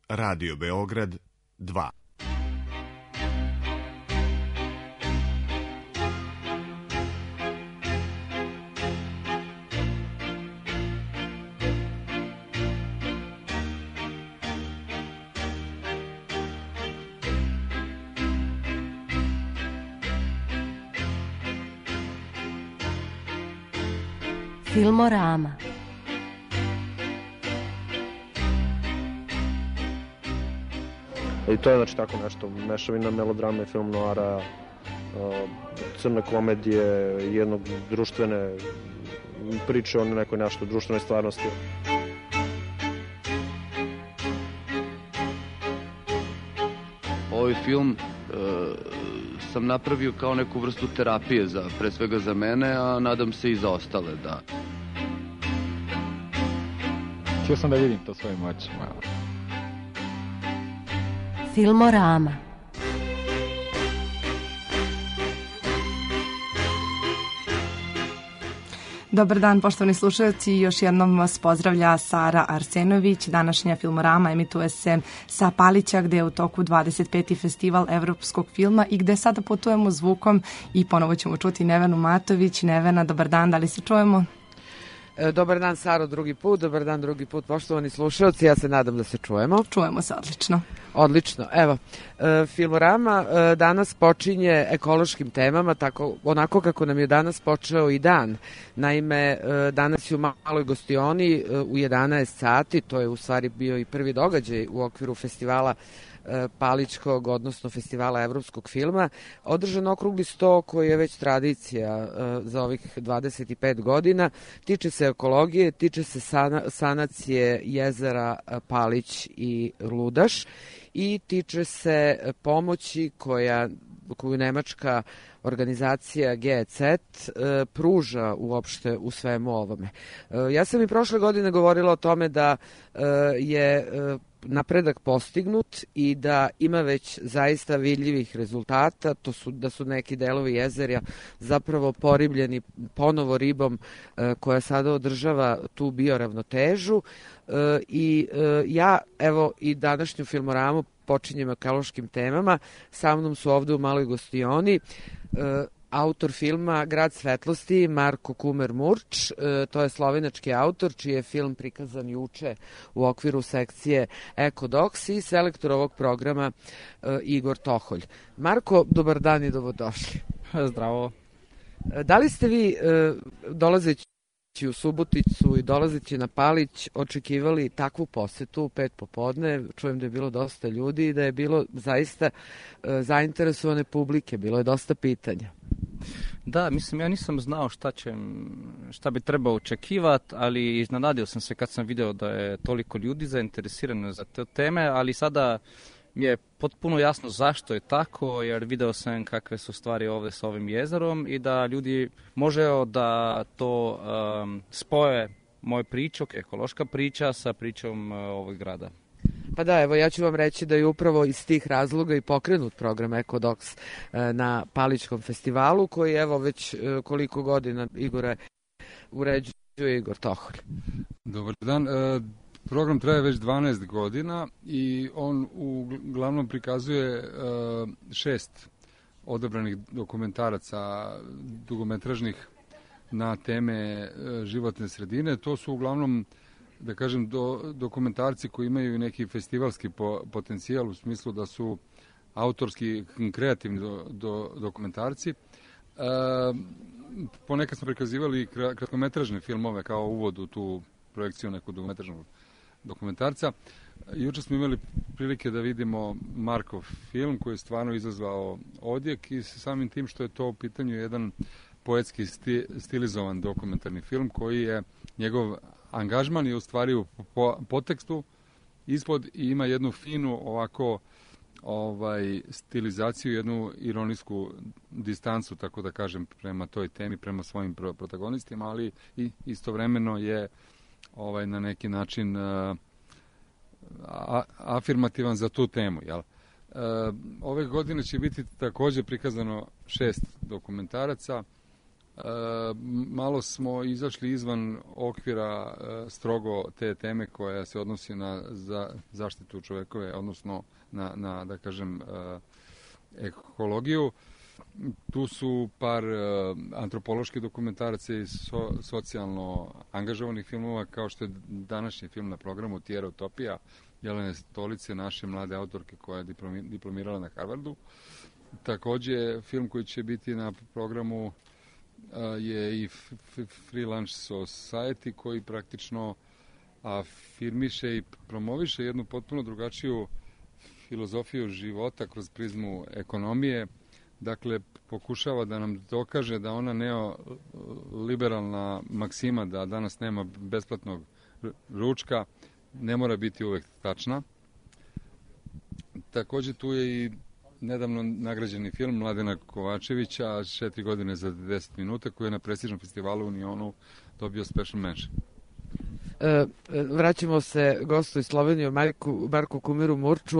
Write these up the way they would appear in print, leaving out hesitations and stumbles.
Radio Beograd 2. Filmorama. I to je znači tako nešto, mešavina melodrame, film noara, crne komedije, jednog društvene priče o nekoj nešto društvenoj stvarnosti. Ovaj film sam napravio kao neku vrstu terapije, pre svega za mene, a nadam se i za ostale, da. Htio sam da vidim to svojim očima. Filmorama. Dobar dan, poštovani slušalci, još jednom vas pozdravlja Sara Arsenović. Današnja Filmorama emituje se sa Palića, gde je u toku 25. festival evropskog filma i gde sada putujemo zvukom i ponovo ćemo čuti Nevenu Matović. Nevena, dobar dan, da li se čujemo? Dobar dan, Saro, drugi put. Dobar dan, drugi put, poštovani slušalci. Ja se nadam da se čujemo. Čujemo se odlično. Odlično. Evo, Filmorama danas počinje ekološkim temama, onako kako nam je danas počeo i dan. Naime, danas je u Maloj Gostioni u 11 sati, to je u stvari bio i prvi događaj u okviru festivala Palićkog, odnosno festivala evropskog filma, održan okrugli sto koji je već tradicija za ovih 25 godina. Tiče se ekologije, tiče se sanacije jezera Palić i Ludaš i tiče se pomoći koju nemačka organizacija GEZ pruža uopšte u svemu ovome. Ja sam i prošle godine govorila o tome da je napredak postignut i da ima već zaista vidljivih rezultata, da su neki delovi jezera zapravo poribljeni ponovo ribom koja sada održava tu bioravnotežu i ja evo i današnju Filmoramu počinjem ekološkim temama. Sa mnom su ovde u Maloj Gostioni autor filma Grad svetlosti Marko Kumer-Murč, to je slovenački autor čiji je film prikazan juče u okviru sekcije Ekodoks i selektor ovog programa Igor Toholj. Marko, dobar dan i dobrodošli. Zdravo. Da li ste vi dolazeći u Suboticu i dolazeći na Palić očekivali takvu posetu u 5 popodne? Čujem da je bilo dosta ljudi i da je bilo zaista zainteresovane publike, bilo je dosta pitanja. Da, mislim, ja nisam znao šta bi trebao očekivati, ali iznenadio sam se kad sam video da je toliko ljudi zainteresirano za te teme, ali sada mi je potpuno jasno zašto je tako, jer video sam kakve su stvari ovdje s ovim jezerom i da ljudi može da to spoje moju priču, ekološka priča, sa pričom ovog grada. Pa da, evo ja ću vam reći da je upravo iz tih razloga i pokrenut program Ekodoks na Palićkom festivalu, koji evo već koliko godina, Igore, uređuje Igor Toholj. Dobar dan. Program traje već 12 godina i on uglavnom prikazuje 6 odabranih dokumentaraca dugometražnih na teme životne sredine. To su uglavnom, da kažem, dokumentarci koji imaju neki festivalski potencijal u smislu da su autorski, kreativni dokumentarci. Ponekad smo prikazivali kratkometražne filmove kao uvod u tu projekciju nekog dugometražnog dokumentarca. Juče smo imali prilike da vidimo Markov film koji je stvarno izazvao odjek i samim tim što je to u pitanju jedan poetski stilizovan dokumentarni film koji je njegov angažman je u stvari u podtekstu ispod i ima jednu finu ovako stilizaciju, jednu ironijsku distancu, tako da kažem, prema toj temi, prema svojim protagonistima, ali i istovremeno je na neki način afirmativan za tu temu. Jel? Ove godine će biti također prikazano 6 dokumentaraca malo smo izašli izvan okvira strogo te teme koja se odnosi na zaštitu čovekove, odnosno na da kažem, ekologiju. Tu su par antropoloških dokumentaraca i socijalno angažovanih filmova, kao što je današnji film na programu Tijera Utopija, Jelene Stolice, naše mlade autorke koja je diplomirala na Harvardu. Takođe, film koji će biti na programu je i Free Lunch Society, koji praktično afirmiše i promoviše jednu potpuno drugačiju filozofiju života kroz prizmu ekonomije. Dakle, pokušava da nam dokaže da ona neoliberalna maksima da danas nema besplatnog ručka ne mora biti uvek tačna. Takođe, tu je i nedavno nagrađeni film Mladena Kovačevića, 4 godine za 10 minuta, koji je na prestižnom festivalu u Unionu dobio special mention. Vraćamo se gostu iz Slovenije, Marku Kumiru Murču.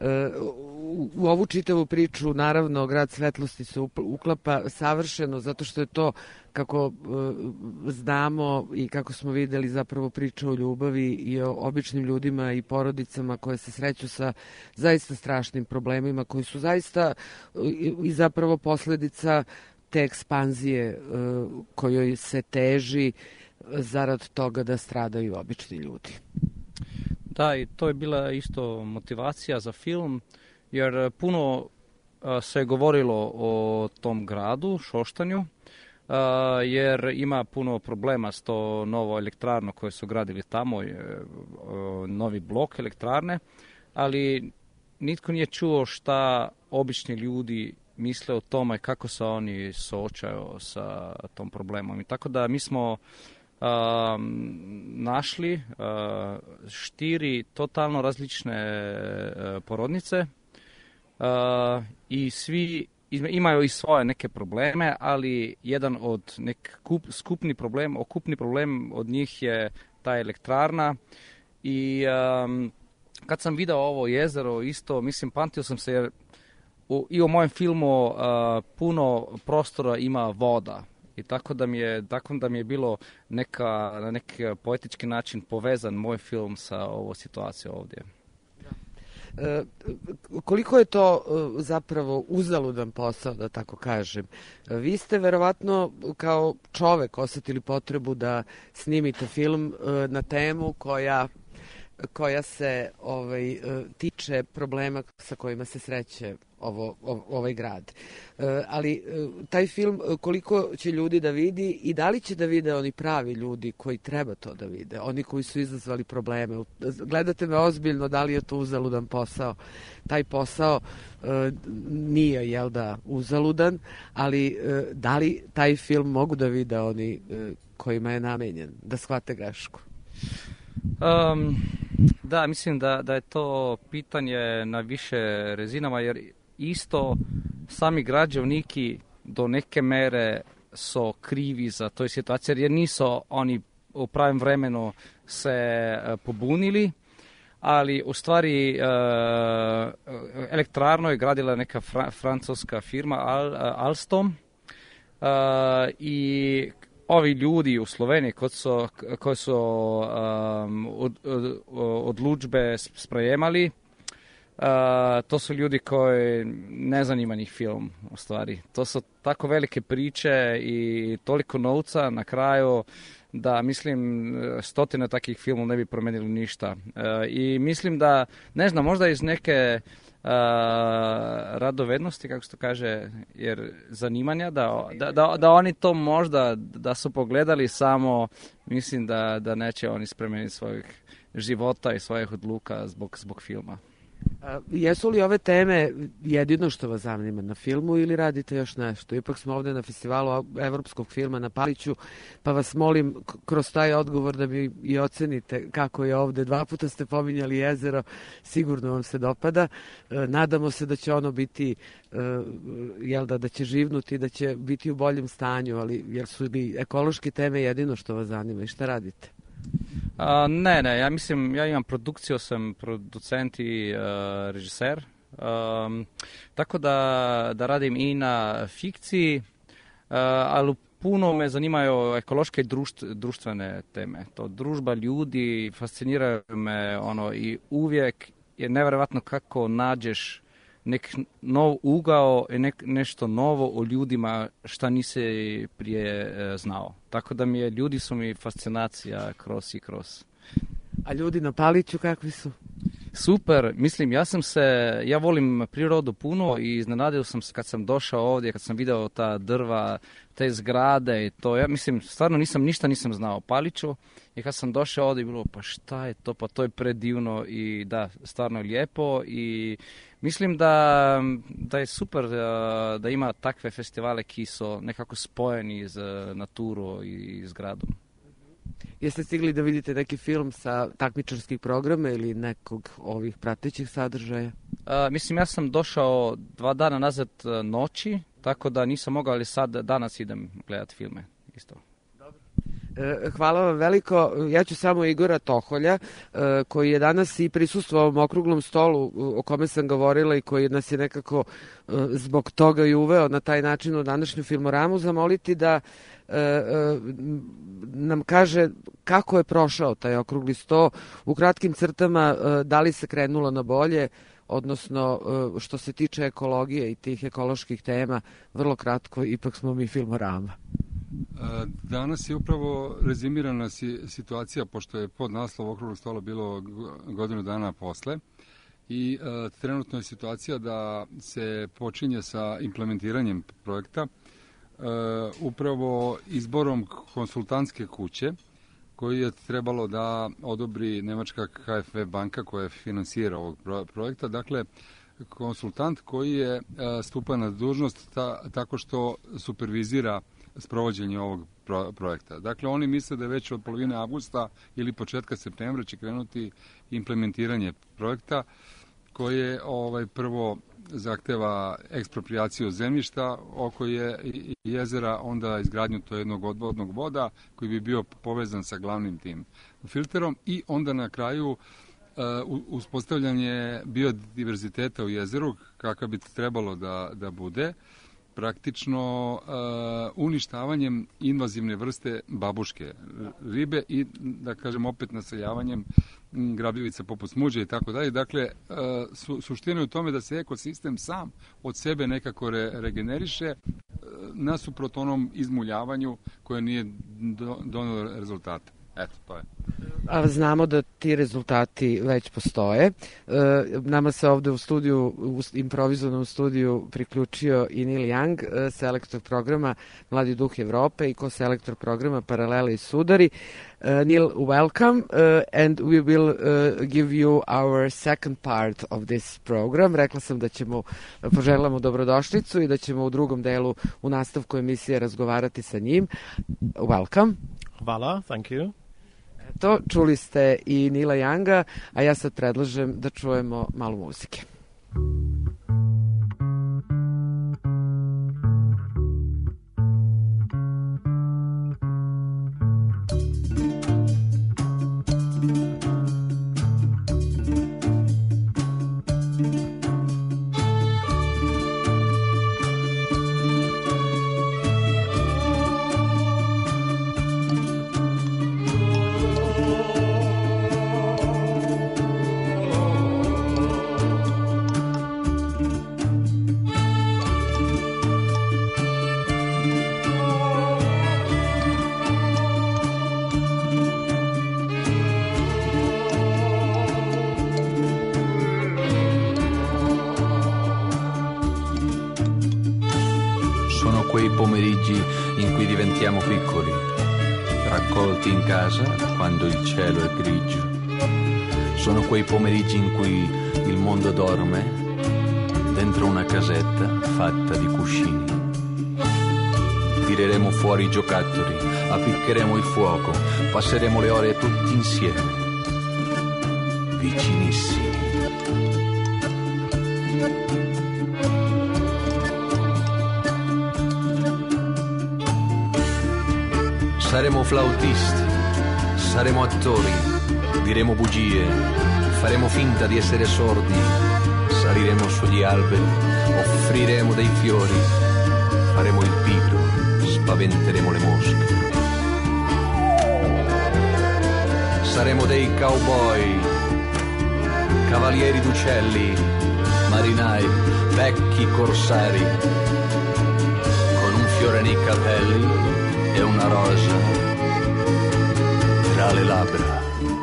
U ovu čitavu priču, naravno, Grad svetlosti se uklapa savršeno, zato što je to, kako znamo i kako smo videli, zapravo priča o ljubavi i o običnim ljudima i porodicama koje se sreću sa zaista strašnim problemima, koji su zaista i zapravo posledica te ekspanzije kojoj se teži zarad toga da stradaju obični ljudi. Da, i to je bila isto motivacija za film, jer puno se govorilo o tom gradu, Šoštanju, jer ima puno problema s to novo elektrarno koje su gradili tamo, novi blok elektrarne, ali nitko nije čuo šta obični ljudi misle o tome, kako se oni suočaju sa tom problemom. I tako da mi smo našli 4 totalno različne porodnice i svi imaju i svoje neke probleme, ali jedan od okupni problem od njih je ta elektrarna. I kad sam video ovo jezero isto, mislim, pamtio sam se, jer i u mojem filmu puno prostora ima voda. I tako da mi je bilo na neki poetički način povezan moj film sa ovo situacijom ovdje. Koliko je to zapravo uzaludan posao, da tako kažem? Vi ste verovatno kao čovek osetili potrebu da snimite film na temu koja se tiče problema sa kojima se sreće ovaj grad. Ali taj film, koliko će ljudi da vidi i da li će da vide oni pravi ljudi koji treba to da vide, oni koji su izazvali probleme? Gledate me ozbiljno, da li je to uzaludan posao? Taj posao nije, jel da, uzaludan, ali da li taj film mogu da vide oni kojima je namenjen, da shvate grešku? Da, mislim da je to pitanje na više razinama, jer isto sami građevniki do neke mere su krivi za toj situaciji, jer nisu oni u pravim vremenu se pobunili, ali u stvari elektrarno je gradila neka francuska firma Alstom i ovi ljudi u Sloveniji koji su odlučbe sprejemali, to su ljudi koji ne zanima njih film, u stvari. To su tako velike priče i toliko novca na kraju da, mislim, stotine takih filmova ne bi promenili ništa. I mislim da, ne znam, možda iz neke radovednosti, kako se to kaže, jer zanimanja, da oni to možda, da su pogledali samo, mislim da neće oni spremeniti svojih života i svojih odluka zbog filma. Jesu li ove teme jedino što vas zanima na filmu ili radite još nešto? Ipak smo ovde na festivalu evropskog filma na Paliću, pa vas molim kroz taj odgovor da mi i ocenite kako je ovde. 2 puta ste pominjali jezero, sigurno vam se dopada. Nadamo se da će ono biti, da će živnuti, da će biti u boljem stanju, ali jer su li ekološke teme jedino što vas zanima i šta radite? Ne, ja imam produkciju, sam producent i režiser, tako da radim i na fikciji, ali puno me zanimaju ekološke društvene teme. To družba ljudi, fasciniraju me i uvijek je nevjerojatno kako nađeš nek nov ugao i nešto novo o ljudima šta nisi prije znao. Tako da ljudi su mi fascinacija kroz i kroz. A ljudi na Paliću kakvi su? Super, mislim, ja volim prirodu puno i iznenadio sam se kad sam došao ovdje, kad sam vidio ta drva, te zgrade i to. Ja mislim, stvarno ništa nisam znao o Paliću i kad sam došao ovdje bilo, pa šta je to, pa to je predivno i da, stvarno je lijepo i mislim da je super da ima takve festivale ki su nekako spojeni z naturo i s gradom. Jeste stigli da vidite neki film sa takmičarskih programa ili nekog ovih pratećih sadržaja? Mislim, ja sam došao 2 dana nazad noći, tako da nisam mogao, ali sad danas idem gledati filme isto. Hvala vam veliko. Ja ću samo Igora Toholja, koji je danas i prisustvovao u okruglom stolu o kome sam govorila i koji nas je nekako zbog toga i uveo na taj način u današnju Filmoramu, zamoliti da nam kaže kako je prošao taj okrugli sto, u kratkim crtama da li se krenulo na bolje, odnosno što se tiče ekologije i tih ekoloških tema, vrlo kratko, ipak smo mi Filmorama. Danas je upravo rezimirana situacija, pošto je pod naslov okruglog stola bilo godinu dana posle i trenutno je situacija da se počinje sa implementiranjem projekta upravo izborom konsultantske kuće koji je trebalo da odobri nemačka KfW banka koja finansira ovog projekta. Dakle, konsultant koji je stupa na dužnost tako što supervizira sprovođenje ovog projekta. Dakle, oni misle da je već od polovine avgusta ili početka septembra će krenuti implementiranje projekta koje prvo zahteva eksproprijaciju zemljišta oko jezera, onda izgradnju to jednog odvodnog voda koji bi bio povezan sa glavnim tim filterom i onda na kraju uspostavljanje biodiverziteta u jezeru kakav bi trebalo da bude, praktično uništavanjem invazivne vrste babuške ribe i, da kažem, opet naseljavanjem grabljivica poput smuđe i tako dalje. Dakle, suština je u tome da se ekosistem sam od sebe nekako regeneriše nasuprot onom izmuljavanju koje nije donelo rezultate. Eto, to je. A znamo da ti rezultati već postoje. Nama se ovde u studiju, u improvizovanom studiju priključio i Neil Young, selektor programa Mladi duh Evrope i ko-selektor programa Paralele i sudari. Neil, welcome, and we will give you our second part of this program. Rekla sam da poželamo dobrodošlicu i da ćemo u drugom delu u nastavku emisije razgovarati sa njim. Welcome. Hvala, thank you. Eto, čuli ste i Neila Younga, a ja sad predlažem da čujemo malo muzike. In cui diventiamo piccoli, raccolti in casa quando il cielo è grigio. Sono quei pomeriggi in cui il mondo dorme dentro una casetta fatta di cuscini. Tireremo fuori i giocattoli, appiccheremo il fuoco, passeremo le ore tutti insieme, vicinissimi. Saremo flautisti, saremo attori, diremo bugie, faremo finta di essere sordi, saliremo sugli alberi, offriremo dei fiori, faremo il pigro, spaventeremo le mosche. Saremo dei cowboy, cavalieri d'uccelli, marinai, vecchi corsari, con un fiore nei capelli e una rosa tra le labbra.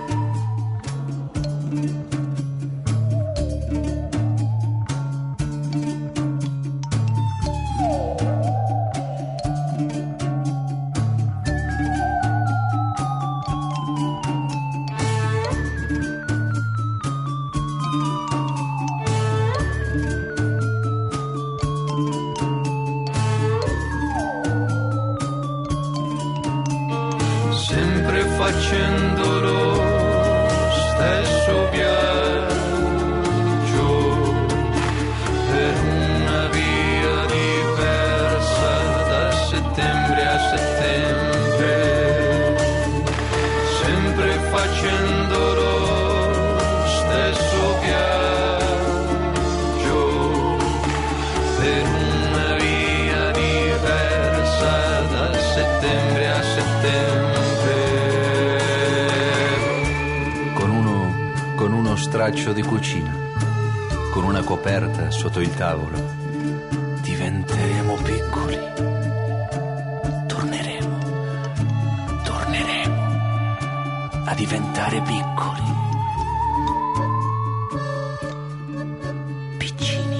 Facendo lo stesso viaggio per una via diversa da settembre a settembre, sempre facendo lo stesso viaggio per una via diversa da settembre a settembre. Con uno straccio di cucina, con una coperta sotto il tavolo, diventeremo piccoli. Torneremo a diventare piccoli. Piccini.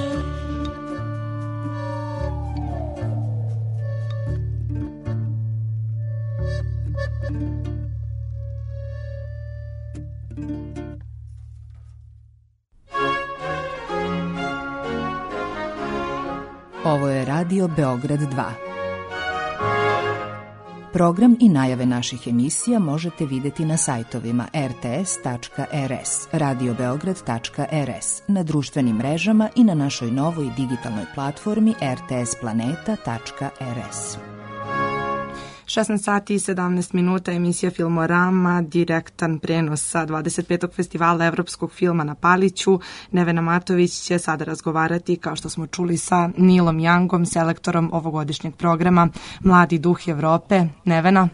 Ovo je Radio Beograd 2. Program i najave naših emisija možete vidjeti na sajtovima rts.rs, radiobeograd.rs, na društvenim mrežama i na našoj novoj digitalnoj platformi rtsplaneta.rs. 16 sati i 17 minuta, emisija Filmorama, direktan prenos sa 25. festivala evropskog filma na Paliću. Nevena Matović će sada razgovarati, kao što smo čuli, sa Neilom Youngom, selektorom ovogodišnjeg programa Mladi duh Evrope. Nevena?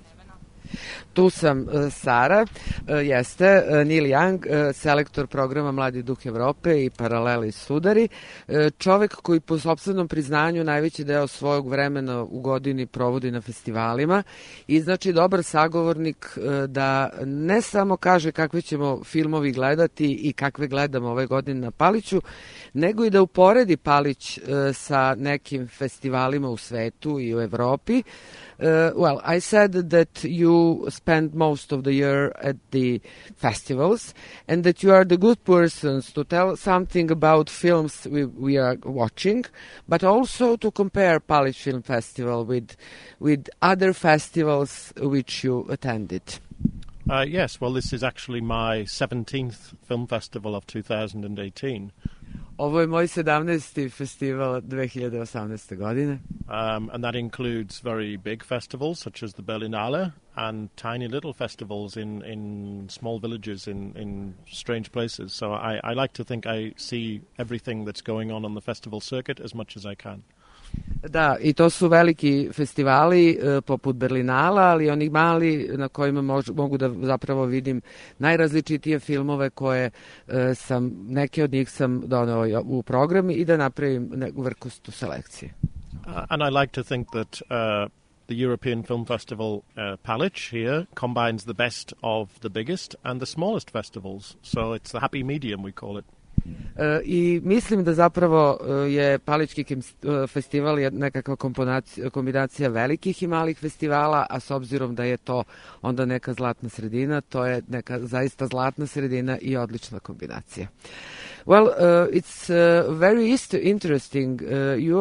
Tu sam, Sara, jeste Neil Young, selektor programa Mladi duh Evrope i Paraleli sudari, čovek koji po sopstvenom priznanju najveći deo svojeg vremena u godini provodi na festivalima i znači dobar sagovornik da ne samo kaže kakve ćemo filmovi gledati i kakve gledamo ove godine na Paliću, nego i da uporedi Palić sa nekim festivalima u svetu i u Evropi. Well, I said that you spend most of the year at the festivals and that you are the good persons to tell something about films we are watching, but also to compare Palić Film Festival with other festivals which you attended. Yes, well, this is actually my 17th film festival of 2018. Ovo je moj 17. festival 2018. godine. And that includes very big festivals such as the Berlinale and tiny little festivals in small villages in strange places. So I like to think I see everything that's going on the festival circuit as much as I can. Da, i to su veliki festivali poput Berlinala, ali oni mali na kojima mogu da zapravo vidim najrazličitije filmove koje neke od njih sam doneo u program i da napravim neku vrhustu selekcije. And I like to think that the European Film Festival Palić here combines the best of the biggest and the smallest festivals. So it's the happy medium, we call it. I mislim da zapravo je Palićki festival nekakva kombinacija velikih i malih festivala, a s obzirom da je to onda neka zlatna sredina, to je neka zaista zlatna sredina i odlična kombinacija. Well, it's very interesting. You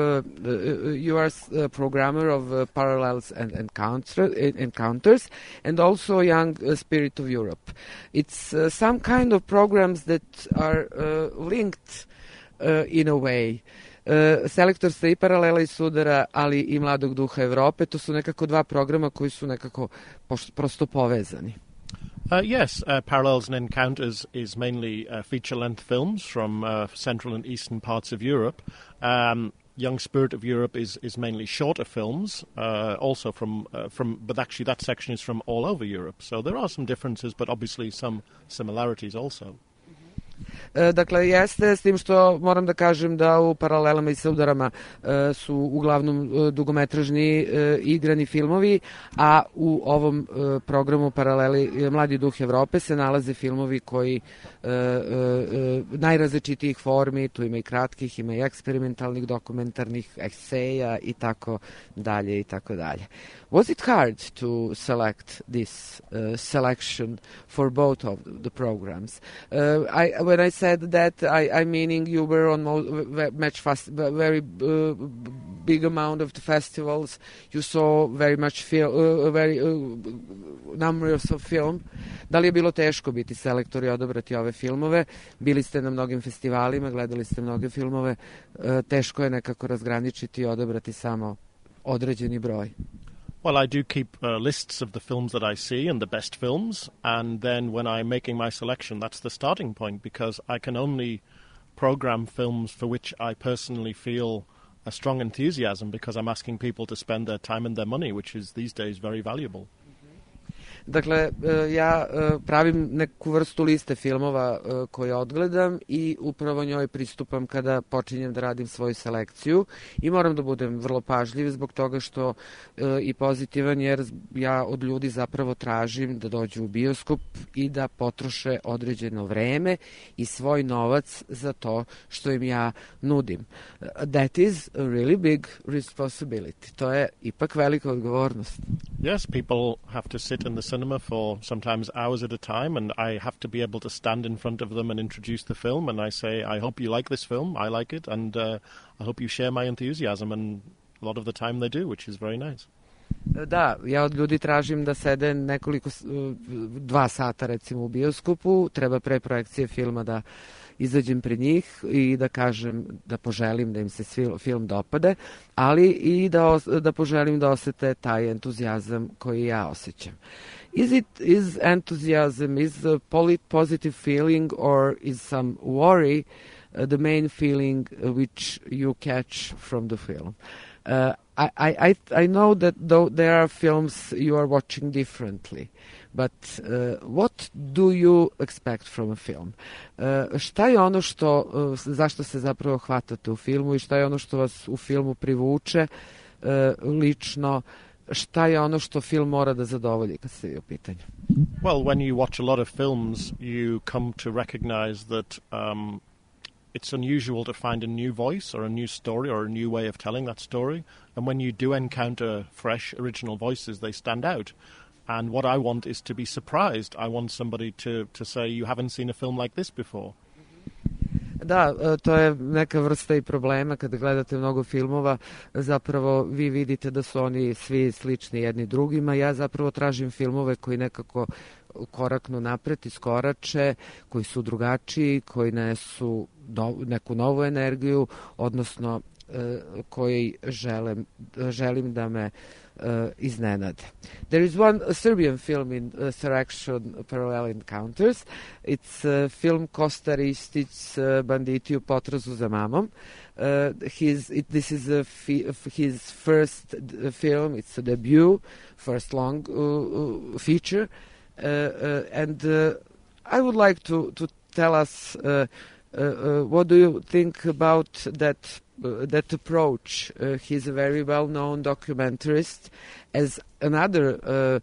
are a programmer of Parallels and Encounters, and also Young Spirit of Europe. It's some kind of programs that are linked in a way. Selektor ste i Paralela i Sudara, ali i Mladog duha Evrope. To su nekako dva programa koji su nekako prosto povezani. Yes, Parallels and Encounters is mainly feature-length films from central and eastern parts of Europe. Young Spirit of Europe is mainly shorter films, also from, but actually that section is from all over Europe. So there are some differences, but obviously some similarities also. Dakle, jeste, s tim što moram da kažem da u Paralelama i Saudarama su uglavnom dugometražni igrani filmovi, a u ovom programu Paraleli Mladi duh Evrope se nalaze filmovi koji najrazličitijih formi, tu ima i kratkih, ima i eksperimentalnih, dokumentarnih, eseja i tako dalje i tako dalje. Was it hard to select this selection for both of the programs? When I said that, I'm meaning you were on very big amount of the festivals. You saw very much numbers of film. Da li je bilo teško biti selektor i odabrati ove filmove? Bili ste na mnogim festivalima, gledali ste mnoge filmove. Teško je nekako razgraničiti i odabrati samo određeni broj. Well, I do keep lists of the films that I see and the best films, and then when I'm making my selection, that's the starting point, because I can only program films for which I personally feel a strong enthusiasm, because I'm asking people to spend their time and their money, which is these days very valuable. Dakle, ja pravim neku vrstu liste filmova koje odgledam i upravo njoj pristupam kada počinjem da radim svoju selekciju i moram da budem vrlo pažljiv zbog toga što i pozitivan, jer ja od ljudi zapravo tražim da dođu u bioskop i da potroše određeno vreme i svoj novac za to što im ja nudim. That is a really big responsibility. To je ipak velika odgovornost. Yes, people have to sit in the cinema for sometimes hours at a time, and I have to be able to stand in front of them and introduce the film, and I say, I hope you like this film, I like it, and I hope you share my enthusiasm, and a lot of the time they do, which is very nice. Da, ja od ljudi tražim da sede 2 sata recimo u bioskopu, treba pre projekcije filma da izađem pred njih i da kažem, da poželim da im se film dopade, ali i da poželim da osete taj entuzijazam koji ja osjećam. Is enthusiasm, is a positive feeling, or is some worry the main feeling which you catch from the film? I know that though there are films you are watching differently, but what do you expect from a film? Šta je ono zašto se zapravo hvatate u filmu i šta je ono što vas u filmu privuče lično? Šta je ono što film mora da zadovolji kad ste u pitanju? Well, when you watch a lot of films, you come to recognize that it's unusual to find a new voice or a new story or a new way of telling that story. And when you do encounter fresh, original voices, they stand out. And what I want is to be surprised. I want somebody to say, you haven't seen a film like this before. Da, to je neka vrsta i problema kada gledate mnogo filmova, zapravo vi vidite da su oni svi slični jedni drugima. Ja zapravo tražim filmove koji nekako koraknu napred, iskorače, koji su drugačiji, koji nesu neku novu energiju, odnosno koji želim da me iznenade. There is one Serbian film in selection Parallel Encounters. It's a film Kosta Ristić, Banditi u potrazi za mamom. This is his first film. It's a debut, first long feature. And I would like to tell us what do you think about that approach? He's a very well-known documentarist. As another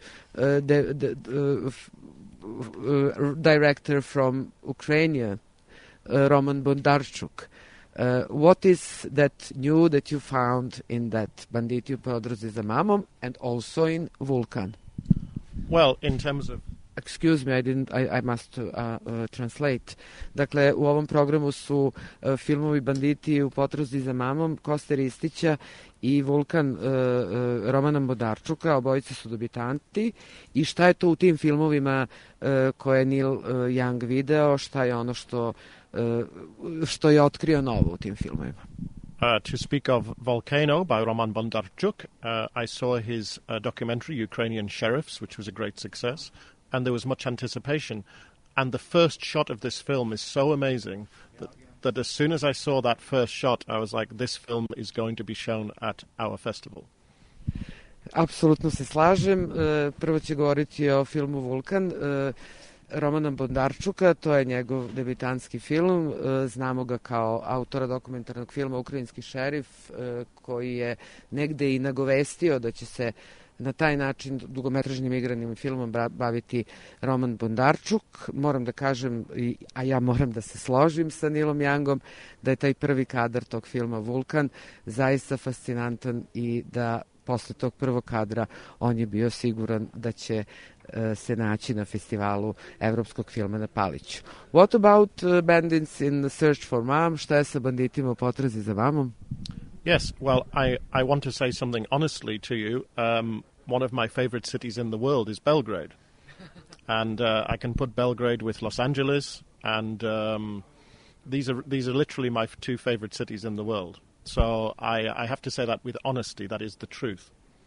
director from Ukraine, Roman Bondarchuk. What is that new that you found in that Banditi u potrazi za mamom and also in Vulkan? Well, in terms of... Excuse me, I must translate. Dakle, u ovom programu su filmovi Banditi u potrazi za mamom Koste Ristića i Vulkan Romana Bondarčuka, obojice su debitanti. I šta je to u tim filmovima koje je Neil Young video, šta je ono što je otkrio novo u tim filmovima? To speak of Volcano by Roman Bondarchuk, I saw his documentary, Ukrainian Sheriffs, which was a great success. And there was much anticipation. And the first shot of this film is so amazing that that as soon as I saw that first shot, I was like, this film is going to be shown at our festival. Apsolutno se slažem. Prvo ću govoriti o filmu Vulkan Romana Bondarčuka, to je njegov debitanski film. Znamo ga kao autora dokumentarnog filma Ukrajinski šerif, koji je negde i nagovestio da će se na taj način dugometražnim igranim filmom baviti Roman Bondarčuk. Moram da kažem, a ja moram da se složim sa Neilom Youngom, da je taj prvi kadar tog filma Vulkan zaista fascinantan i da posle tog prvog kadra on je bio siguran da će se naći na festivalu evropskog filma na Paliću. What about Bandits in the Search for Mom? Šta je sa banditima u potrazi za mamom? Yes, well, I want to say something honestly to you. One of my favorite cities in the world is Belgrade. And I can put Belgrade with Los Angeles, and these are literally my two favorite cities in the world. So I have to say that with honesty, that is the truth.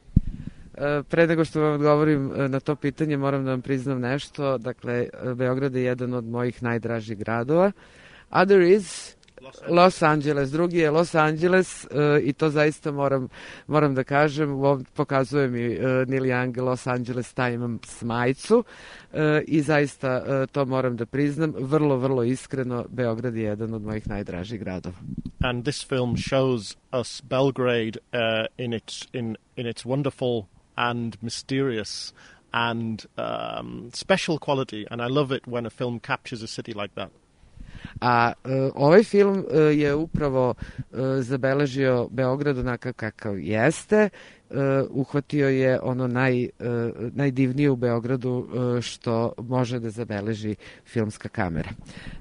Pre nego što vam odgovorim na to pitanje, moram da vam priznam nešto. Dakle, Beograd je jedan od mojih najdražih gradova. Other is Los Angeles, drugi je Los Angeles i to zaista moram da kažem. Pokazuje mi Neil Young Los Angeles Times majicu i zaista to moram da priznam. Vrlo, vrlo iskreno, Beograd je jedan od mojih najdražih gradova. And this film shows us Belgrade in its wonderful and mysterious and special quality, and I love it when a film captures a city like that. A ovaj film je upravo zabeležio Beograd onakav kakav jeste, uhvatio je ono najdivnije u Beogradu što može da zabeleži filmska kamera.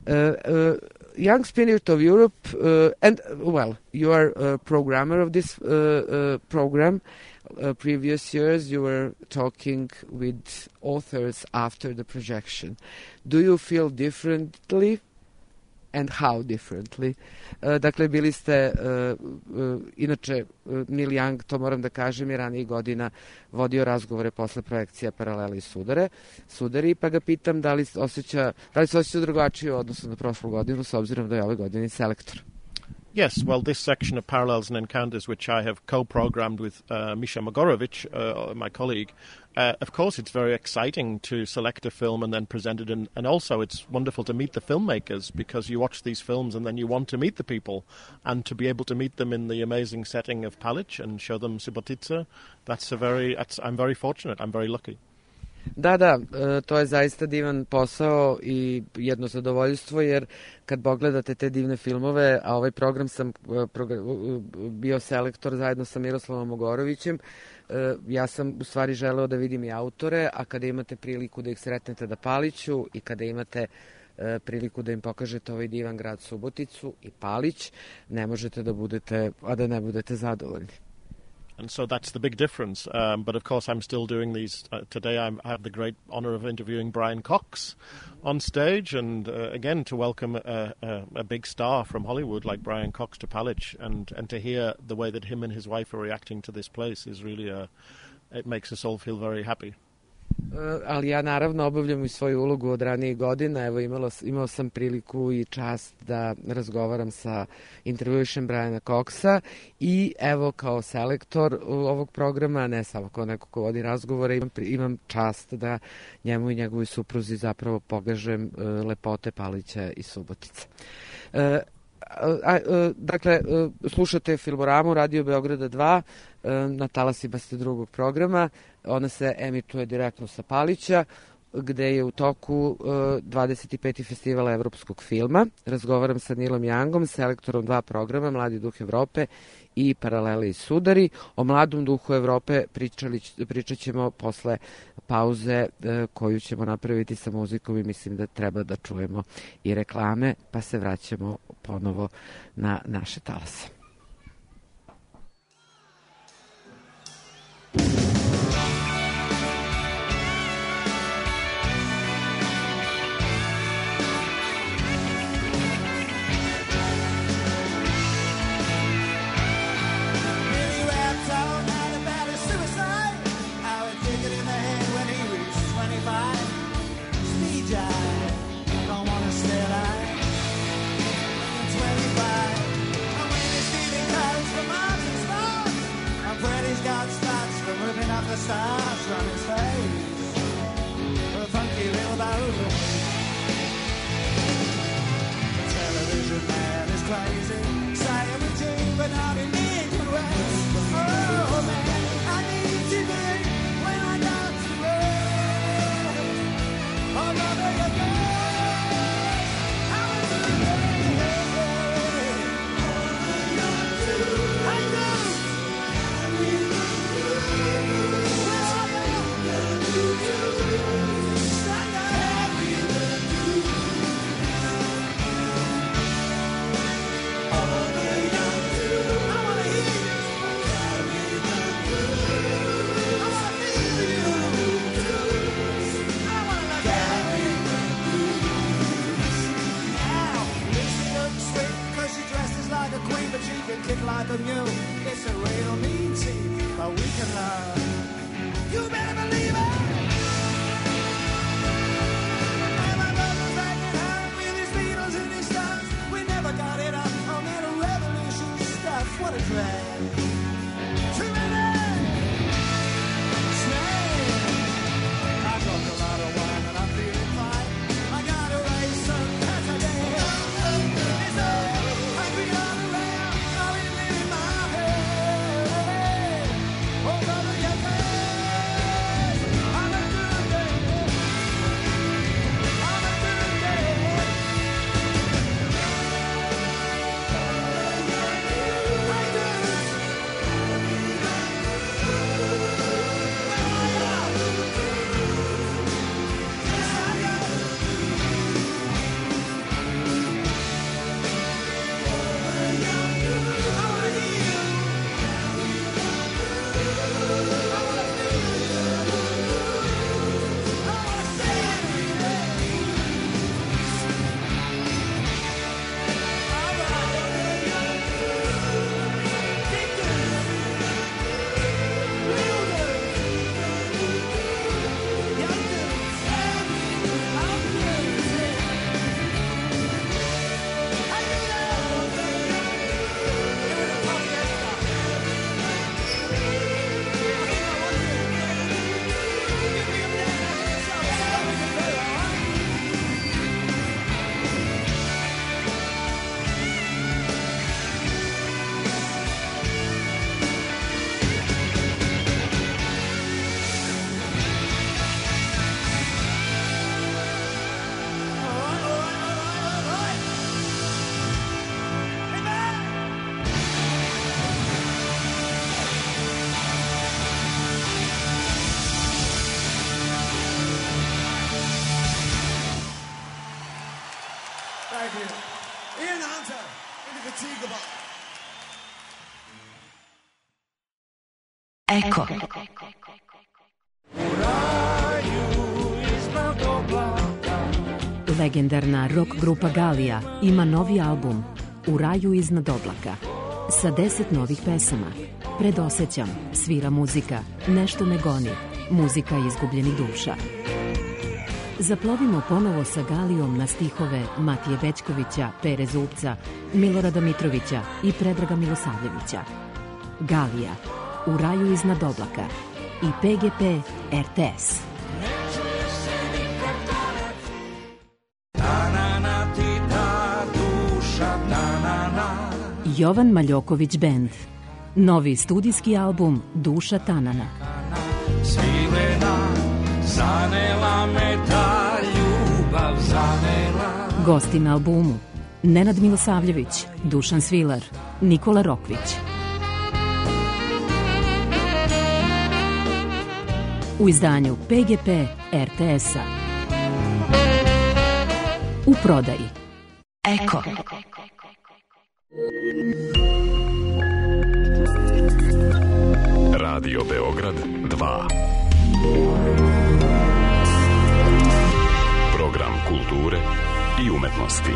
Young Spirit of Europe, and well, you are a programmer of this program. Previous years you were talking with authors after the projection. Do you feel differently? And how differently? Dakle, bili ste, inače, Neil Young, to moram da kažem, je ranijih godina vodio razgovore posle projekcija Paralele i Sudari, pa ga pitam da li se osjeća drugačije u odnosu na prošlu godinu, s obzirom da je ove godine selektor. Yes, well, this section of Parallels and Encounters, which I have co-programmed with Misha Mogorovic, my colleague, of course it's very exciting to select a film and then present it, and also it's wonderful to meet the filmmakers, because you watch these films and then you want to meet the people, and to be able to meet them in the amazing setting of Palić and show them Subotica, I'm very fortunate, I'm very lucky. Da, to je zaista divan posao i jedno zadovoljstvo, jer kad pogledate te divne filmove, a ovaj program sam bio selektor zajedno sa Miroslavom Mogorovićem, ja sam u stvari želeo da vidim i autore, a kada imate priliku da ih sretnete na Paliću i kada imate priliku da im pokažete ovaj divan grad Suboticu i Palić, ne možete da budete, a da ne budete zadovoljni. And so that's the big difference. But of course, I'm still doing these. Today, I have the great honor of interviewing Brian Cox on stage, and again to welcome a big star from Hollywood like Brian Cox to Palić, and to hear the way that him and his wife are reacting to this place is really it makes us all feel very happy. Ali ja naravno obavljam i svoju ulogu od ranijih godina. Evo imao sam priliku i čast da razgovaram sa intervjuišem Briana Coxa i evo kao selektor ovog programa, ne samo kao neko ko vodi razgovore, imam čast da njemu i njegovoj supruzi zapravo pokažem lepote Palića i Subotice. Dakle, slušate Filmoramu, Radio Beograda 2, na talasima ste drugog programa. Ona se emituje direktno sa Palića, gde je u toku 25. festival evropskog filma. Razgovaram sa Neilom Youngom, selektorom dva programa, Mladi duh Evrope i Paralele i Sudari. O Mladom duhu Evrope pričat ćemo posle pauze koju ćemo napraviti sa muzikom i mislim da treba da čujemo i reklame, pa se vraćamo ponovo na naše talase. Speed jive, don't wanna stay alive. like a mule. It's a real mean scene, but we can learn. You better believe it. And my brother's back at home with his Beatles and his Stones. We never got it up on that revolution stuff. What a drag. Too many. I got a lot of wine and I'm feeling fine. I got a race some cats again. It's all hungry all around. I'll be in my head. Oh, brother, you guys, I'm a good day. I'm a good day. Thank you. Ian Hunter in the Fatigue Bar. Eko. Legendarna rock grupa Galija ima novi album U raju iznad oblaka sa 10 novih pesama. Predosećam, svira muzika, nešto me goni, muzika izgubljenih duša. Zaplovimo ponovo sa Galijom na stihove Matije Bećkovića, Pere Zupca, Milorada Mitrovića i Predraga Milosavljevića. Galija, U raju iznad oblaka i PGP RTS. Jovan Maljoković Band. Novi studijski album Duša Tanana. Svilena, zanela me ta ljubav, zanela. Gosti na albumu Nenad Milosavljević, Dušan Svilar, Nikola Rokvić. U izdanju PGP RTS-a. U prodaji Eko. Radio Beograd 2. Program kulture i umetnosti.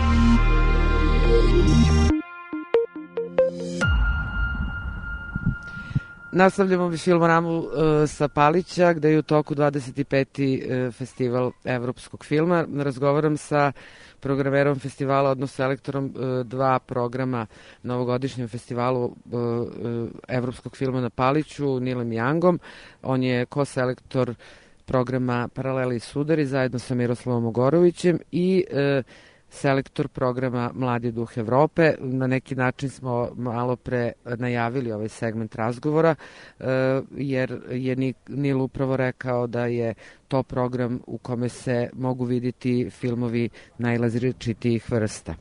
Nastavljamo Filmoramu sa Palića, gde je u toku 25. festival evropskog filma. Razgovaram sa programerom festivala, odnosno selektorom dva programa na ovogodišnjem festivalu evropskog filma na Paliću, Nilem Youngom. On je ko-selektor programa Paraleli i sudari zajedno sa Miroslavom Ogorovićem i selektor programa Mladi duh Evrope. Na neki način smo malo pre najavili ovaj segment razgovora, jer je Nil upravo rekao da je to program u kome se mogu vidjeti filmovi najrazličitijih vrsta.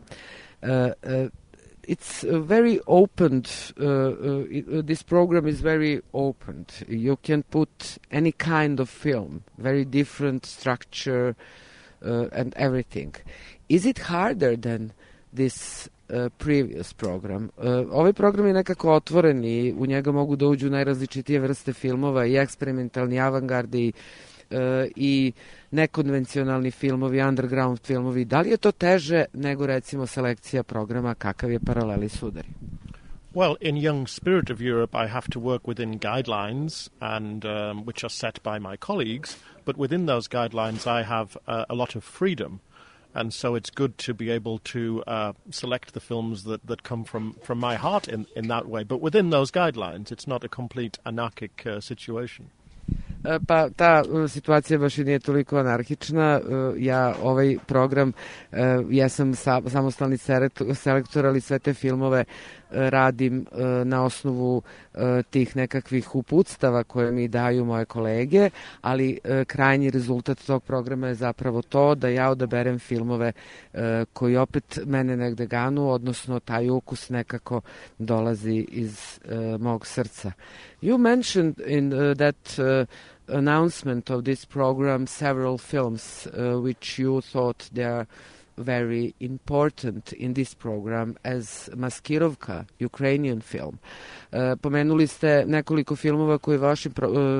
It's very opened, this program is very opened. You can put any kind of film, very different structure and everything. Is it harder than this previous program? Ovaj program je nekako otvoren i u njega mogu da uđu najrazličitije vrste filmova, i eksperimentalni, avangardi, i nekonvencionalni filmovi, underground filmovi. Da li je to teže nego recimo selekcija programa kakav je Paraleli sudari? Well, in Young Spirit of Europe, I have to work within guidelines, and which are set by my colleagues. But within those guidelines, I have a lot of freedom, and so it's good to be able to select the films that come from my heart in that way. But within those guidelines, it's not a complete anarchic situation. Pa ta situacija baš i nije toliko anarhična. Ja ovaj program, ja sam samostalni selektor, ali sve te filmove radim na osnovu tih nekakvih uputstava koje mi daju moje kolege, ali krajnji rezultat tog programa je zapravo to da ja odaberem filmove koji opet mene negde ganu, odnosno taj ukus nekako dolazi iz mog srca. You mentioned in that announcement of this program several films which you thought they are very important in this program as Maskirovka, Ukrainian film. Pomenuli ste nekoliko filmova koji vašim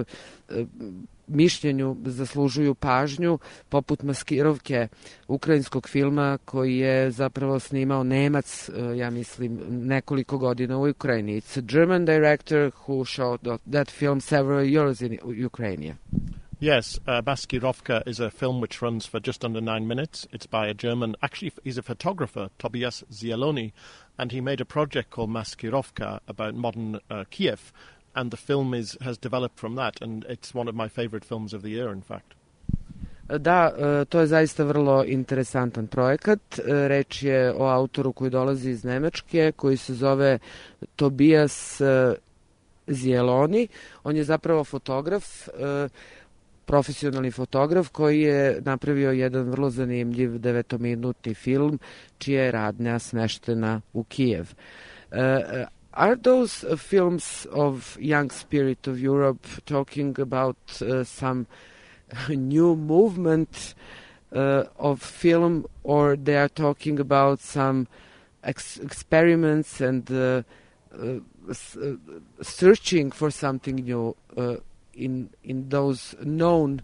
mišljenju zaslužuju pažnju, poput Maskirovke, ukrajinskog filma koji je zapravo snimao Nemac, ja mislim, nekoliko godina u Ukrajini. It's a German director who showed that film several years in Ukraine. Yes, Maskirovka is a film which runs for just under 9 minutes. It's by a German, actually he's a photographer, Tobias Zieloni, and he made a project called Maskirovka about modern Kiev, and the film has developed from that, and it's one of my favorite films of the year, in fact. Da, to je zaista vrlo interesantan projekat. Reč je o autoru koji dolazi iz Nemačke, koji se zove Tobias Zieloni. On je zapravo fotograf, profesionalni fotograf koji je napravio jedan vrlo zanimljiv 9-minutni film čija je radnja smeštena u Kijev. Are those films of Young Spirit of Europe talking about some new movement of film, or they are talking about some experiments and searching for something new in those known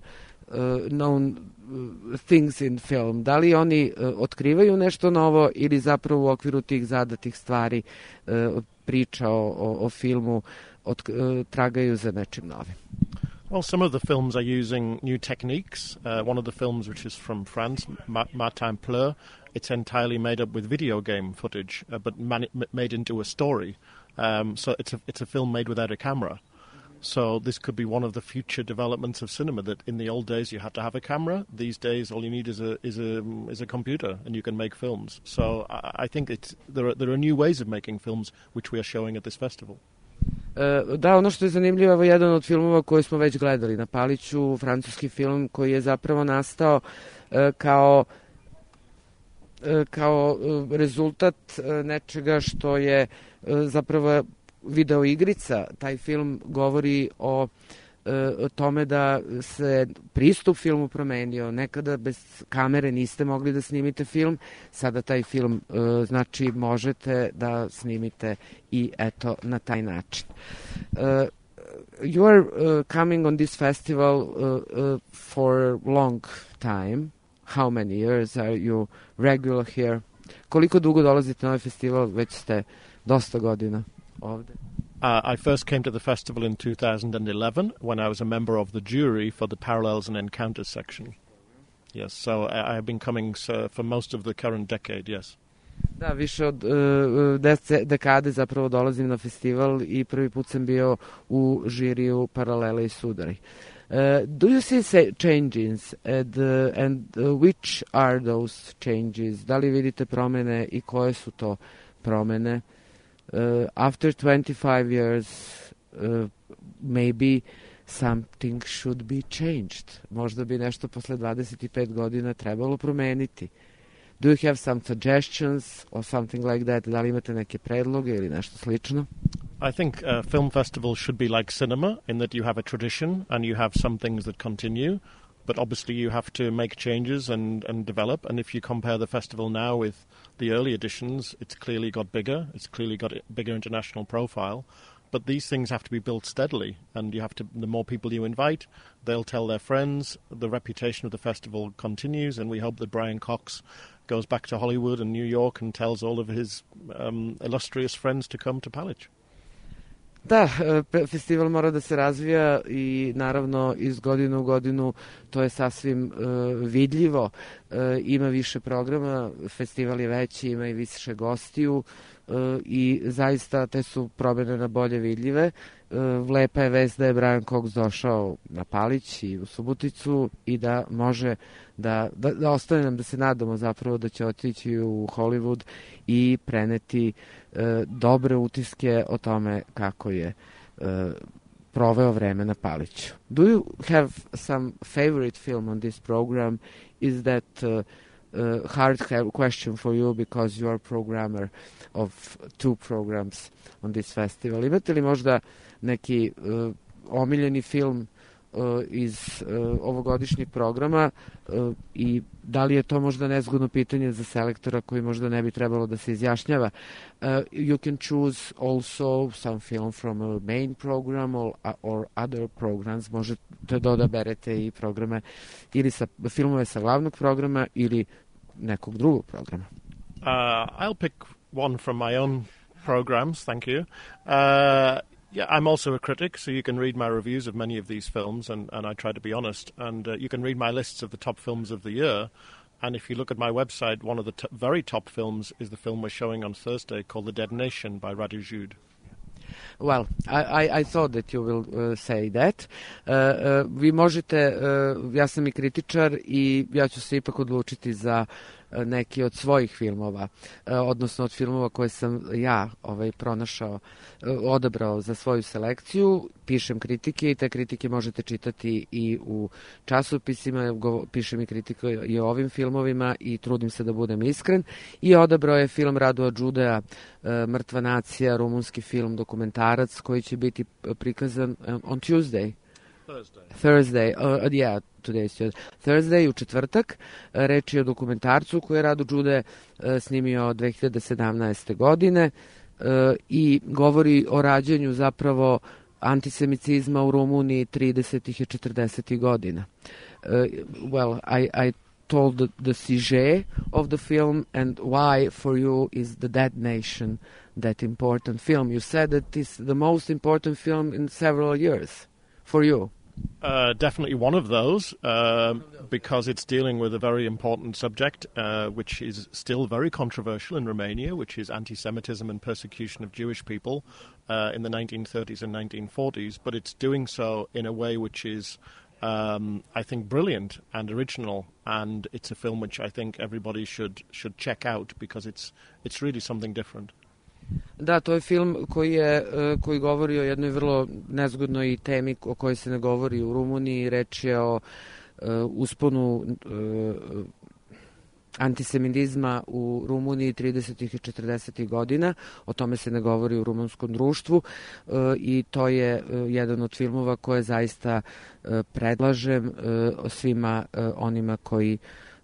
things in film? Da li oni otkrivaju nešto novo ili zapravo u okviru tih zadatih stvari priča o filmu tragaju za nečim novim? Well, some of the films are using new techniques. One of the films, which is from France, Martin Pleur, it's entirely made up with video game footage, but made into a story. So it's a film made without a camera. So this could be one of the future developments of cinema, that in the old days you had to have a camera. These days all you need is a computer and you can make films. So I think there are new ways of making films which we are showing at this festival. Da, ono što je zanimljivo, evo jedan od filmova koji smo već gledali na Paliću, francuski film koji je zapravo nastao kao rezultat nečega što je zapravo video igrica. Taj film govori o tome da se pristup filmu promenio. Nekada bez kamere niste mogli da snimite film, sada taj film znači možete da snimite i eto na taj način. You are coming on this festival for a long time. How many years are you regular here? Koliko dugo dolazite na ovaj festival? Već ste dosta godina ovde. I first came to the festival in 2011 when I was a member of the jury for the Parallels and Encounters section. Yes, so I have been coming for most of the current decade, yes. Da, više od dekade zapravo dolazim na festival i prvi put sam bio u žiriju Paralele i Sudari. Do you see changes and which are those changes? Da li vidite promene i koje su to promene? After 25 years, maybe something should be changed. Možda bi nešto posle 25 godina trebalo promeniti. Do you have some suggestions or something like that? Da li imate neke predloge ili nešto slično? I think film festivals should be like cinema in that you have a tradition and you have some things that continue, but obviously you have to make changes and develop. And if you compare the festival now with the early editions, it's clearly got bigger. It's clearly got a bigger international profile. But these things have to be built steadily, and the more people you invite, they'll tell their friends. The reputation of the festival continues, and we hope that Brian Cox goes back to Hollywood and New York and tells all of his illustrious friends to come to Palić. Da, festival mora da se razvija i naravno iz godine u godinu to je sasvim vidljivo. Ima više programa, festival je veći, ima i više gostiju i zaista te su promene na bolje vidljive. Lepa je vest da je Brian Cox došao na Palić i u Suboticu i da može da ostane nam da se nadamo zapravo da će otići u Hollywood i preneti dobre utiske o tome kako je proveo vreme na Paliću. Do you have some favorite film on this program? Is that hard question for you because you are programmer of 2 programs on this festival? Imate li možda neki omiljeni film iz ovogodišnjeg programa i da li je to možda nezgodno pitanje za selektora koji možda ne bi trebalo da se izjašnjava? You can choose also some film from a main program or other programs. Možete da odaberete i programe ili filmove sa glavnog programa ili nekog drugog programa. I'll pick one from my own programs, thank you. Yeah, I'm also a critic, so you can read my reviews of many of these films, and I try to be honest. And you can read my lists of the top films of the year. And if you look at my website, one of the very top films is the film we're showing on Thursday called The Dead Nation by Radu Jude. Well, I thought that you will say that. Vi možete, ja sam i kritičar i ja ću se ipak odlučiti za neki od svojih filmova, odnosno od filmova koje sam ja pronašao, odabrao za svoju selekciju. Pišem kritike i te kritike možete čitati i u časopisima, pišem i kritike i o ovim filmovima i trudim se da budem iskren. I odabrao je film Radua Đudea, Mrtva nacija, rumunski film, dokumentarac koji će biti prikazan on Tuesday. Thursday, yeah, today's Thursday, u četvrtak. Reč je o dokumentarcu koji je Radu Đude snimio 2017. godine i govori o rađanju zapravo antisemicizma u Rumuniji 30. i 40. godina. Well, I told the sujet of the film and why for you is The Dead Nation that important film. You said that it's the most important film in several years for you. Definitely one of those, because it's dealing with a very important subject, which is still very controversial in Romania, which is anti-Semitism and persecution of Jewish people in the 1930s and 1940s, but it's doing so in a way which is, I think, brilliant and original, and it's a film which I think everybody should check out because it's really something different. Da, to je film koji govori o jednoj vrlo nezgodnoj temi o kojoj se ne govori u Rumuniji. Reč je o usponu antisemitizma u Rumuniji 30. i 40. godina. O tome se ne govori u rumunskom društvu i to je jedan od filmova koje zaista predlažem svima onima koji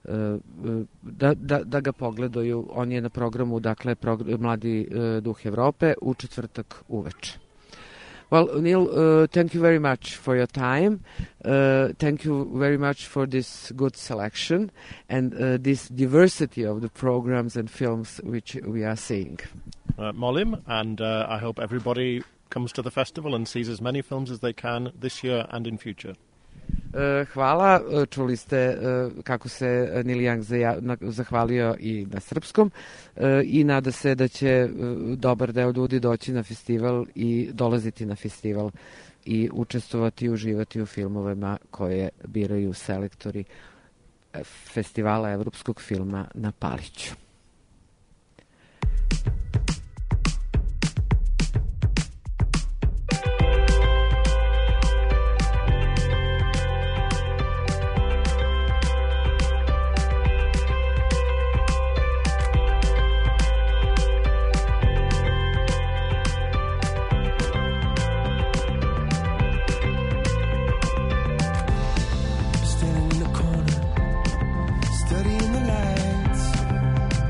da ga pogledaju. On je na programu, dakle, Mladi duh Evrope u četvrtak uveče. Well, Neil, thank you very much for your time. Thank you very much for this good selection and this diversity of the programs and films which we are seeing. Molim, and I hope everybody comes to the festival and sees as many films as they can this year and in future. Hvala, čuli ste kako se Neil Young zahvalio i na srpskom i nada se da će dobar deo ljudi doći na festival i dolaziti na festival i učestvovati i uživati u filmovima koje biraju selektori Festivala evropskog filma na Paliću. Studying the lights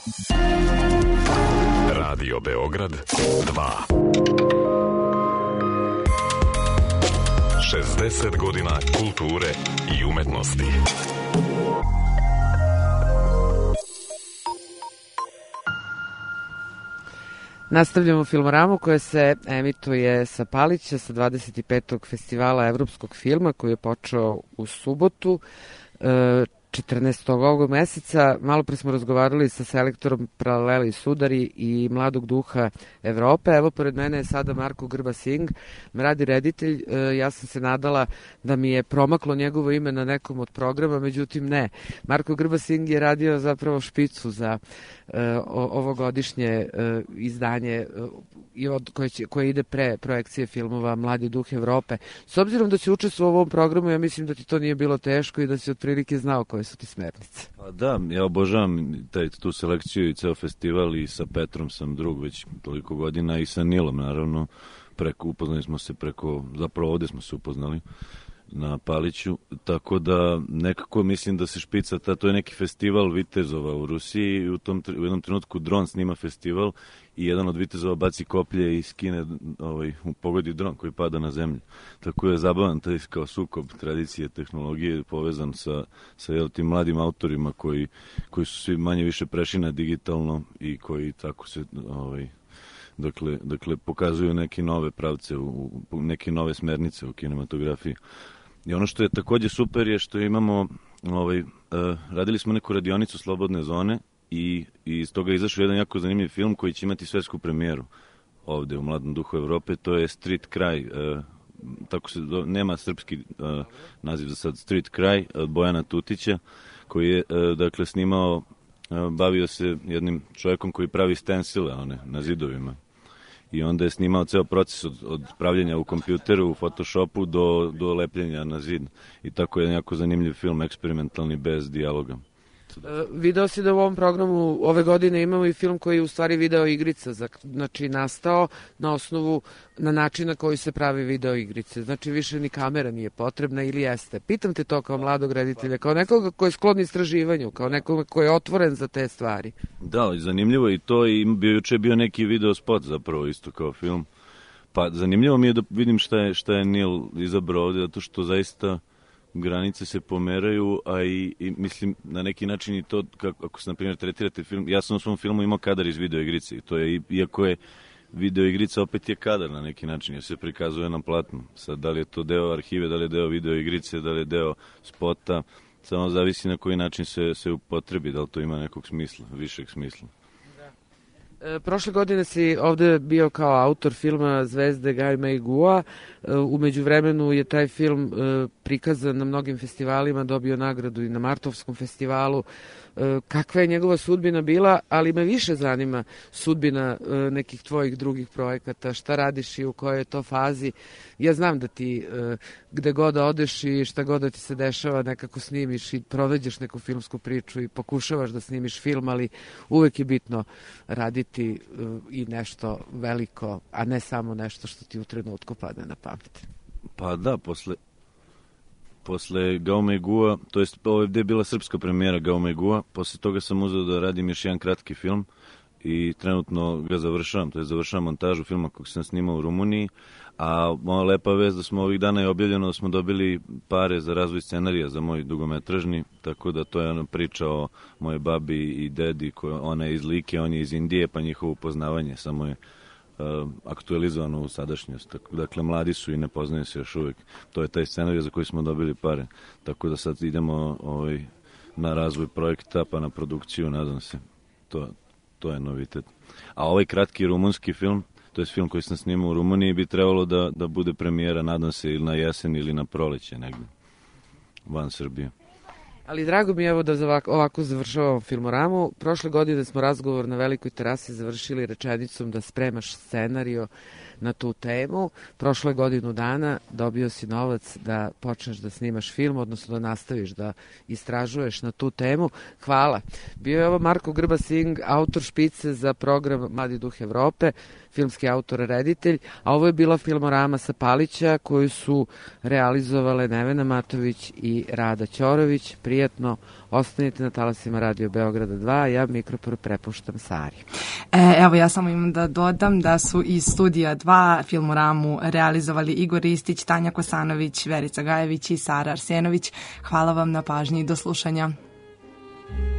Radio Beograd 2. 60 godina kulture i umetnosti. Nastavljamo Filmoramu koja se emituje sa Palića sa 25. festivala evropskog filma koji je počeo u subotu 14. ovog meseca. Malo pre smo razgovarali sa selektorom Paraleli Sudari i Mladog duha Evrope. Evo, pored mene je sada Marko Grba-Singh, mladi reditelj. Ja sam se nadala da mi je promaklo njegovo ime na nekom od programa, međutim ne. Marko Grba-Singh je radio zapravo špicu za ovogodišnje izdanje koje ide pre projekcije filmova Mladi duh Evrope. S obzirom da si učestvovao u ovom programu, ja mislim da ti to nije bilo teško i da si otprilike znao koje su ti smernice. Pa da, ja obožavam tu selekciju i ceo festival i sa Petrom sam drug već toliko godina i sa Nilom naravno. Upoznali smo se zapravo ovde smo se upoznali na Paliću, tako da nekako mislim da se špica, to je neki festival vitezova u Rusiji i u jednom trenutku dron snima festival i jedan od vitezova baci koplje i skine, pogodi dron koji pada na zemlju. Tako je zabavan taj kao sukob tradicije, tehnologije povezan sa tim mladim autorima koji su svi manje više prešli na digitalno i koji tako se dakle pokazuju neke nove pravce, neke nove smernice u kinematografiji. I ono što je takođe super je što imamo, radili smo neku radionicu Slobodne zone i iz toga je izašao jedan jako zanimljiv film koji će imati svetsku premijeru ovde u Mladom duhu Evrope, to je Street Kraj, tako se nema srpski naziv za sad, Street Kraj od Bojana Tutića, koji je dakle snimao, bavio se jednim čovjekom koji pravi stensile na zidovima. I onda je snimao ceo proces od pravljenja u kompjuteru, u Photoshopu do lepljenja na zid. I tako je jako zanimljiv film, eksperimentalni, bez dijaloga. Video si da u ovom programu ove godine imamo i film koji je u stvari video igrica, znači nastao na način na koji se pravi video igrice. Znači više ni kamera nije potrebna ili jeste. Pitam te to kao mladog reditelja, kao nekoga koji je sklon istraživanju, kao nekoga koji je otvoren za te stvari. Da, zanimljivo i to i juče je bio neki video spot zapravo isto kao film. Pa zanimljivo mi je da vidim šta je Nil izabrao ovde, zato što zaista granice se pomeraju, a i mislim na neki način i to, ako se na primjer tretirate film, ja sam u svom filmu imao kadar iz videoigrice i to je, iako je videoigrica opet je kadar na neki način, jer se prikazuje na platnu. Sad, da li je to deo arhive, da li je deo videoigrice, da li je deo spota, samo zavisi na koji način se upotrebi, da li to ima nekog smisla, višeg smisla. Prošle godine si ovde bio kao autor filma Zvezde Gai Mei Gua. Umeđu vremenu je taj film prikazan na mnogim festivalima, dobio nagradu i na Martovskom festivalu. Kakva je njegova sudbina bila, ali me više zanima sudbina nekih tvojih drugih projekata, šta radiš i u kojoj je to fazi. Ja znam da ti gde god da odeš i šta god da ti se dešava nekako snimiš i proveđeš neku filmsku priču i pokušavaš da snimiš film, ali uvek je bitno raditi i nešto veliko, a ne samo nešto što ti u trenutku padne na pamet. Pa da, posle Gao Mei Gua, to jest ovdje je bila srpska premijera Gao Mei Gua, posle toga sam uzeo da radim još jedan kratki film i trenutno ga završavam, to je završavam montažu filma kog sam snimao u Rumuniji, a moja lepa vest da smo ovih dana je objavljeno da smo dobili pare za razvoj scenarija za moj dugometražni, tako da to je ona priča o moje babi i dedi, ona je iz Like, on je iz Indije, pa njihovo upoznavanje samo je aktualizovano u sadašnjost. Dakle, mladi su i ne poznaju se još uvek. To je taj scenarij za koji smo dobili pare. Tako da sad idemo na razvoj projekta, pa na produkciju, nadam se. To je novitet. A ovaj kratki rumunski film, to je film koji sam snimao u Rumuniji, bi trebalo da bude premijera, nadam se, ili na jesen ili na proleće negde, van Srbije. Ali drago mi je evo da ovako završavamo Filmoramu. Prošle godine smo razgovor na Velikoj terasi završili rečenicom da spremaš scenario na tu temu. Prošle godinu dana dobio si novac da počneš da snimaš film, odnosno da nastaviš da istražuješ na tu temu. Hvala. Bio je ovo Marko Grba-Singh, autor špice za program Mladi duh Evrope, filmski autor, reditelj, a ovo je bila Filmorama sa Palića koju su realizovale Nevena Matović i Rada Ćorović. Prijatno, ostanite na talasima Radio Beograda 2, ja mikrofon prepuštam Sari. Evo, ja samo imam da dodam da su iz Studija 2 Filmoramu realizovali Igor Ristić, Tanja Kosanović, Verica Gajević i Sara Arsenović. Hvala vam na pažnji i do slušanja.